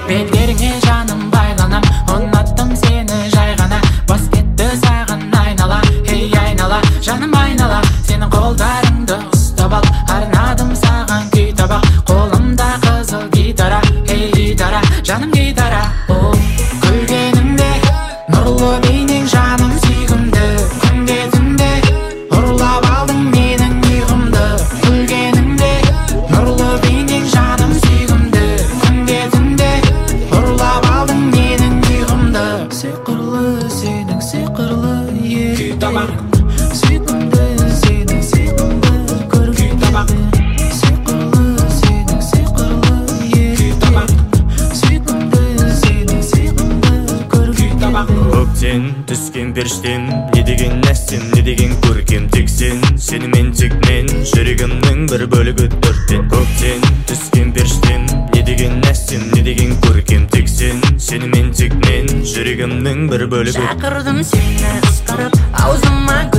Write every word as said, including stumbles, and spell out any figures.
белдеріңе жаным байланам, ұнаттым сені жай ғана, бас кетті саған айнала, ей айнала, жаным айнала, сенің қолдарыңды ұстап ал, арнадым саған күй табақ, қолымда қызыл гитара, ей гитара, жаным гитара. О, күлгеніңде нұрлы бейнең жаным сүйкімді, күнде түнде ұрлап алдың менің ұйқымды. Күлгеніңде нұрлы бейнең жаным сүйкімді, күнде түнде ұрлап алдың менің ұйқымды. Сиқырлы сенің сиқырлы ел күй табақ, сүйкімді сенің сиқырлы көр күй табақ. Сиқырлы сенің сиқырлы ел күй табақ, сүйкімді сенің сиқырлы көр күй табақ. Көктен түскен періштем, не деген әсем, не деген көркем, тек сен, сенімен тек мен, жүрегімнің бір бөлігі төрттен. Көктен түскен періштем, не деген әсем, не деген көркем, тек сен, сенімен тек мен, жүрегімнің бір бөлігі. Шақырдым сені ысқырып, аузыма